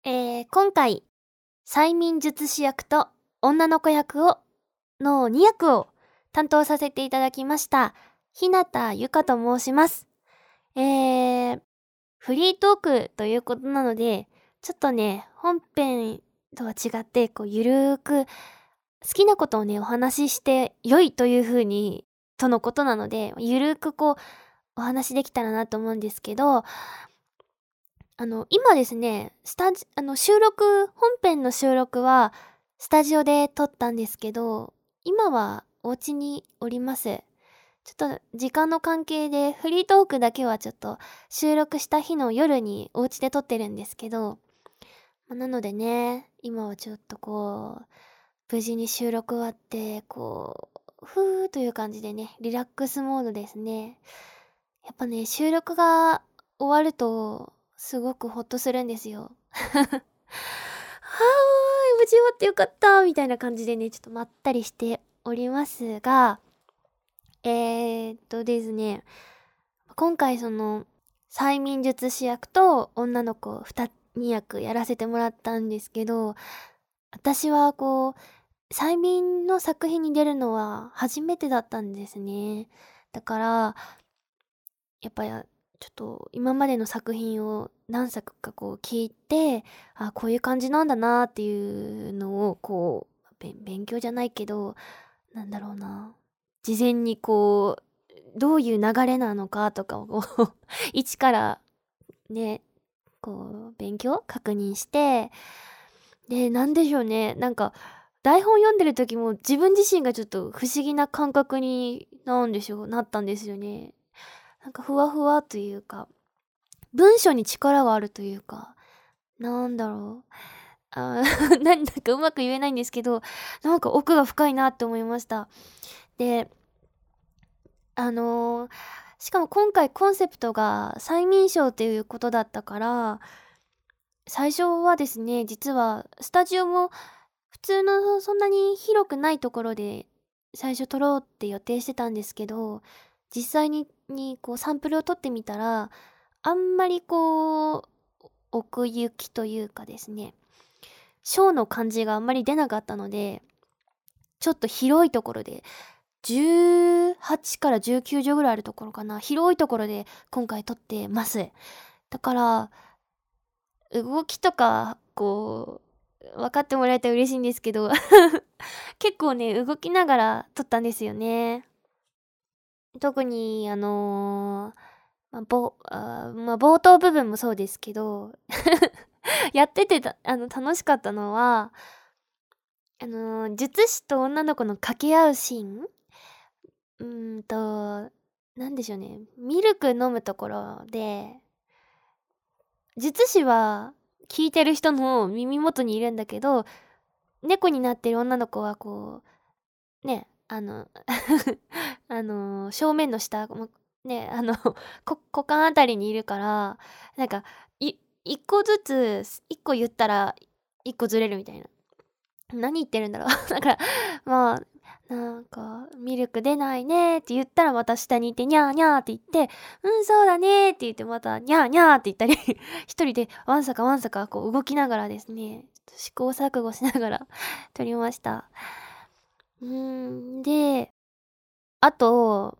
今回、催眠術師役と女の子役の2役を担当させていただきました、日向ゆかと申します。フリートークということなので、ちょっとね、本編とは違って、ゆるーく、好きなことをね、お話しして良いという風に、とのことなので、ゆるーくお話できたらなと思うんですけど、今ですね、本編の収録は、スタジオで撮ったんですけど、今はお家におります。ちょっと時間の関係でフリートークだけはちょっと収録した日の夜にお家で撮ってるんですけど、なのでね、今はちょっと無事に収録終わって、ふーという感じでね、リラックスモードですね。やっぱね、収録が終わると、すごくほっとするんですよ。はーい、無事終わってよかったみたいな感じでね、ちょっとまったりしておりますが、ですね、今回催眠術師役と女の子2役やらせてもらったんですけど、私は催眠の作品に出るのは初めてだったんですね。だから、やっぱりちょっと今までの作品を何作か聞いて、あ、こういう感じなんだなっていうのを勉強じゃないけど、なんだろうな。事前にどういう流れなのかとかを一からね、勉強確認して、で、なんでしょうね。台本読んでる時も自分自身がちょっと不思議な感覚に、なったんですよね。ふわふわというか、文章に力があるというか、なんだろう。なんかうまく言えないんですけど、奥が深いなって思いました。で、あのーしかも今回コンセプトが催眠ショーっていうことだったから、最初はですね、実はスタジオも普通のそんなに広くないところで最初撮ろうって予定してたんですけど、実際にサンプルを撮ってみたら、あんまり奥行きというかですね、ショーの感じがあんまり出なかったので、ちょっと広いところで、18から19畳ぐらいあるところかな。広いところで今回撮ってます。だから、動きとか、分かってもらえたら嬉しいんですけど結構ね、動きながら撮ったんですよね。特に、冒頭部分もそうですけどやってて楽しかったのは、術師と女の子の掛け合うシーンなんでしょうね。ミルク飲むところで、術師は聞いてる人の耳元にいるんだけど、猫になってる女の子はね、正面の下、ね、股間あたりにいるから、なんか、一個ずつ、一個言ったら、一個ずれるみたいな。何言ってるんだろう。だから、まあ、ミルク出ないねって言ったらまた下にいて、にゃーにゃーって言って、うん、そうだねって言ってまた、にゃーにゃーって言ったり一人でわんさかわんさか動きながらですね、ちょっと試行錯誤しながら撮りました。で、あと、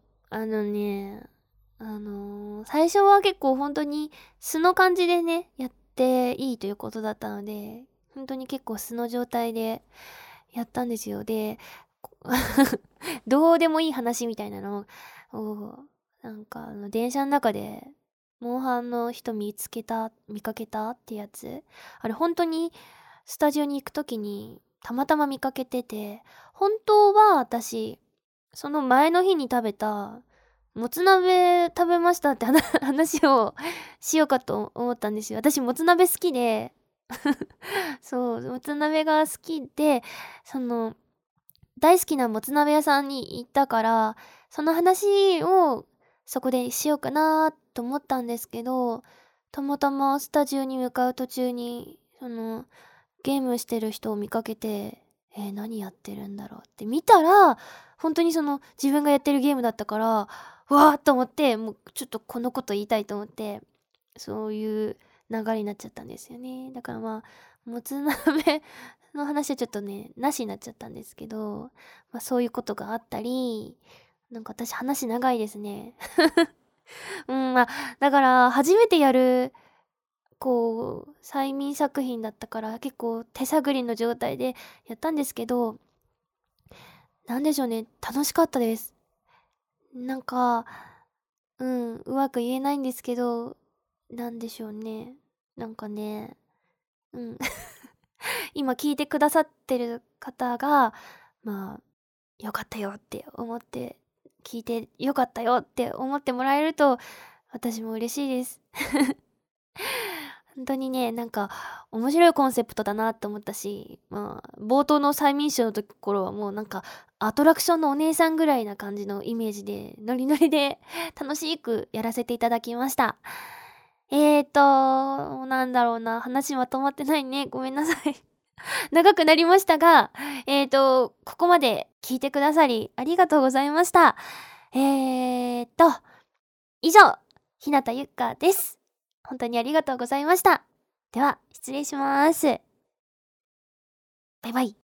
最初は結構本当に素の感じでね、やっていいということだったので、本当に結構素の状態でやったんですよ。で、どうでもいい話みたいなのを、電車の中で、モンハンの人見かけたってやつ。あれ本当にスタジオに行くときにたまたま見かけてて、本当は私、その前の日に食べた、もつ鍋食べましたって話をしようかと思ったんですよ。私もつ鍋好きでそう、もつ鍋が好きで、大好きなもつ鍋屋さんに行ったから、その話をそこでしようかなと思ったんですけど、たまたまスタジオに向かう途中に、ゲームしてる人を見かけて、何やってるんだろうって見たら、本当に自分がやってるゲームだったから、わーっと思って、もうちょっとこのこと言いたいと思って、そういう流れになっちゃったんですよね。だからまあ、もつ鍋の話はちょっとね、なしになっちゃったんですけど、ま、そういうことがあったり、なんか私話長いですね。うん、ま、だから初めてやる、こう、催眠作品だったから、結構手探りの状態でやったんですけど、なんでしょうね、楽しかったです。なんか、うん、うまく言えないんですけど、なんでしょうね。なんかね、うん。今聞いてくださってる方が、まあ、良かったよって思って、聞いて良かったよって思ってもらえると、私も嬉しいです。本当にね、なんか面白いコンセプトだなって思ったし、まあ、冒頭の催眠ショーのところはもうなんか、アトラクションのお姉さんぐらいな感じのイメージで、ノリノリで楽しくやらせていただきました。なんだろうな、話まとまってないね。ごめんなさい。長くなりましたが、ここまで聞いてくださりありがとうございました。えーっと、以上、日向ゆっかです。本当にありがとうございました。では、失礼します。バイバイ。